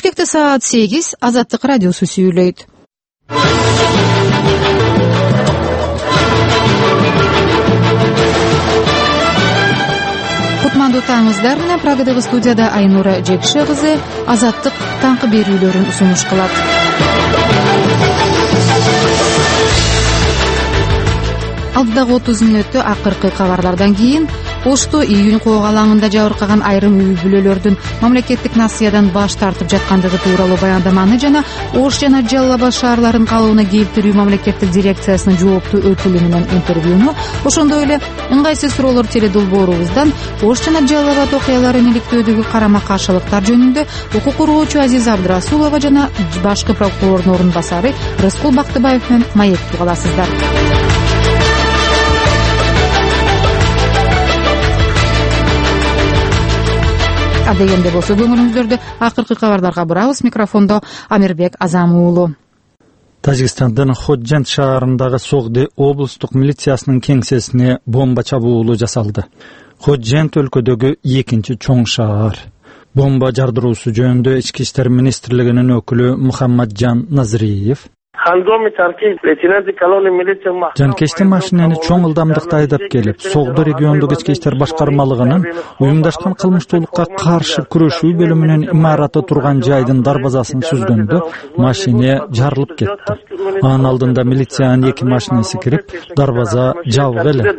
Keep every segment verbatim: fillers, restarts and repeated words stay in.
Келечекте саат сегиз Азаттык радиосу сүйлөйт. Кутмандуу таңыздар менен Прагадагы студияда Айнура Жекше кызы Азаттык таңкы берүүлөрүн сунуш кылат. Алдыдагы отуз мүнөттө акыркы кабарлардан кийин Ошто июнь коок алаңында жабыркаган айрым үй бүлөлөрдүн мамлекеттик насыядан баш тартып жаткандыгы тууралуу баяндаманы жана Ош жана Жалал Абад шаарларын калыбына келтирүү мамлекеттик дирекциясынын жооптуу өкүлү менен интервьюну, ошондой эле ыңгайсыз суроолор теледолбоорубуздан Ош жана Жалал Абад окуяларын иликтөөдөгү карама каршылыктар жөнүндө укук коргоочу Азиза Абдрасулова жана башкы прокурордун орун басары Рыскул Бактыбаев менен маектип аласыздар. Адегенде болсо көңүлүңүздөрдү акыркы кабарларга бурабыз. Микрофондо Амирбек Азам уулу. Тажикстандын Ходжент шаарындагы Согды облустук милициясынын кеңсесине бомба чабуулу жасалды. Ходжент өлкөдөгү экинчи чоң шаар. Бомба жардыруусу жөнүндө Ички иштер министрлигинин өкүлү Мухаммаджан Назриев жанкечти машинени чоң ылдамдыкта айдап келип, Согды региондук ички иштер башкармалыгынын уюмдашкан кылмыштуулукка каршы күрөшүү бөлүмүнүн имараты турган жайдын дарбазасын сүзгөндө машине жарылып кетти. Анын алдында милициянын эки машинеси кирип, дарбаза жабык эле,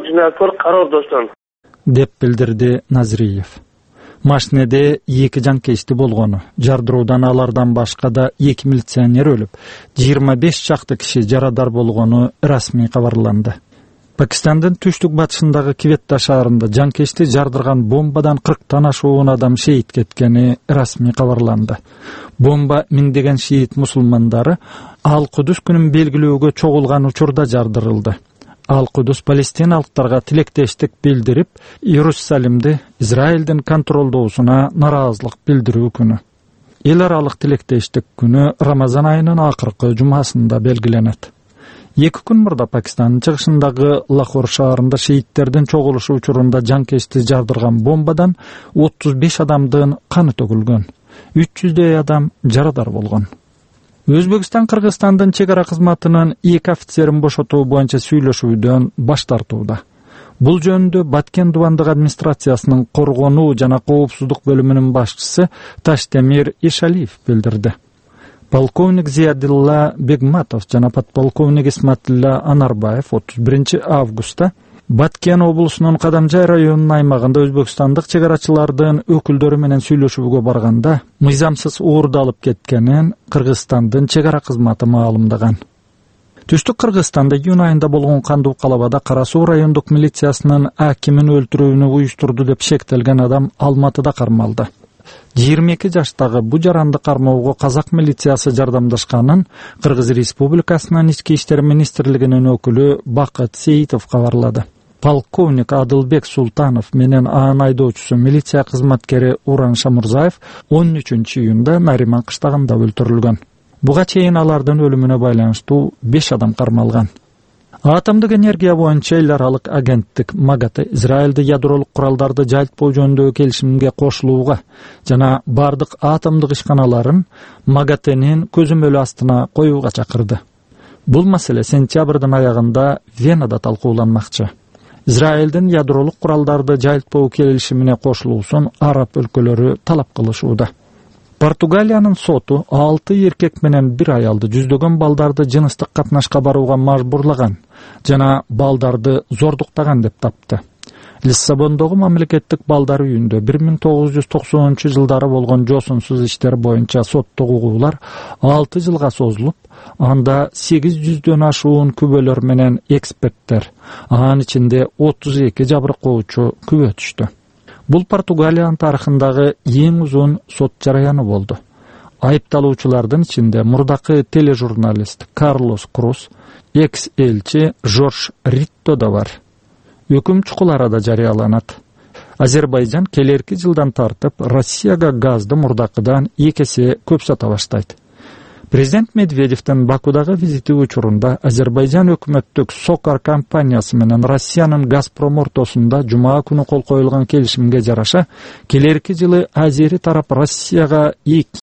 деп билдирди Назриев. Машинеде эки жанкечти болгону, жардыруудан алардан башка да эки милиционер өлүп, жыйырма беш чакты киши жарадар болгону расмий кабарланды. Пакистандын түштүк батышындагы Кветта шаарында жанкечти жардырган бомбадан кырктан ашуун адам шейит кеткени расмий кабарланды. Бомба миңдеген шиит мусулмандары Ал-Кудус күнүн белгилөөгө чогулган учурда жардырылды. Ал-Кудус палестиналыктарга тилектештик билдирип, Иерусалимди Израилдин контролдоосуна нараазылык билдирүү күнү. Эл аралык тилектештик күнү Рамазан айынын акыркы жумасында белгиленет. Эки күн мурда Пакистандын чыгышындагы Лахор шаарында шейттердин чогулушу учурунда жанкечти жардырган бомбадан отуз беш адамдын каны төгүлгөн. үч жүздөй адам жарадар болгон. Өзбекстан Кыргызстандын чек ара кызматынын эки офицерин бошотуу боюнча сүйлөшүүдөн баш тартууда. Бул жөнүндө Баткен дубандык администрациясынын коргонуу жана коопсуздук бөлүмүнүн башчысы Таштемир Ишалиев билдирди. Полковник Зиядилла Бегматов жана подполковник Исматилла Анарбаев отуз биринчи августта Баткен облусунун Кадамжай районунун аймагында өзбекстандык чек арачылардын өкүлдөрү менен сүйлөшүүгө барганда мыйзамсыз уурду алып кеткенин Кыргызстандын чек ара кызматы маалымдаган. Түштүк Кыргызстанда июнь айында болгон кандуу калабада Кара Суу райондук милициясынын акимин өлтүрүүнү уюштурду деп шектелген адам Алматыда кармалды. жыйырма эки жаштагы бу жаранды кармоого казак милициясы жардамдашканын Кыргыз Республикасынын ички иштер министрлигинин өкүлү Бакыт Сейитов кабарлады. Полковник Адылбек Султанов менен анын айдоочусу милиция кызматкери Уран Шамурзаев он үчүнчү июнда Нариман кыштагында өлтүрүлгөн. Буга чейин алардын өлүмүнө байланыштуу беш адам кармалган. Атомдук энергия боюнча эл аралык агенттик МАГАТЭ Израилде ядролук куралдарды жайылтпоо жөнүндөгү келишимге кошулууга жана бардык атомдук ишканаларын МАГАТЭнин көзөмөлү астына коюуга чакырды. Бул маселе сентябрдын аягында Венада талкууланмакчы. Израилдин ядролук куралдарды жайылтпоо келишимине кошулуусун араб өлкөлөрү талап кылышууда. Португалиянын соту алты эркек менен бир аялды жүздөгөн балдарды жыныстык катнашка барууга мажбурлаган жана балдарды зордуктаган деп тапты. Лиссабондогу мамлекеттик балдар үйүндө бир миң тогуз жүз токсонунчу жылдары болгон жосунсуз иштер боюнча соттук угуулар алты жылга созулуп, анда сегиз жүздөн ашуун күбөлөр менен эксперттер, анын ичинде отуз эки жабыркоочу күбө түштү. Бул Португалиянын тарыхындагы эң узун сот жараяны болду. Айыпталуучулардын ичинде мурдакы тележурналист Карлос Крус, экс-элчи Жорж Ритто да бар. Өкүм чукул арада жарыяланат. Азербайжан келерки жылдан тартып Россияга газды мурдакыдан эки эсе көп сата баштайт. Президент Медведевдин Бакудагы визити учурунда Азербайжан өкмөттүк Сокар компаниясы менен Россиянын Газпром ортосунда жума күнү кол коюлган келишимге жараша келерки жылы Азери тарап Россияга эки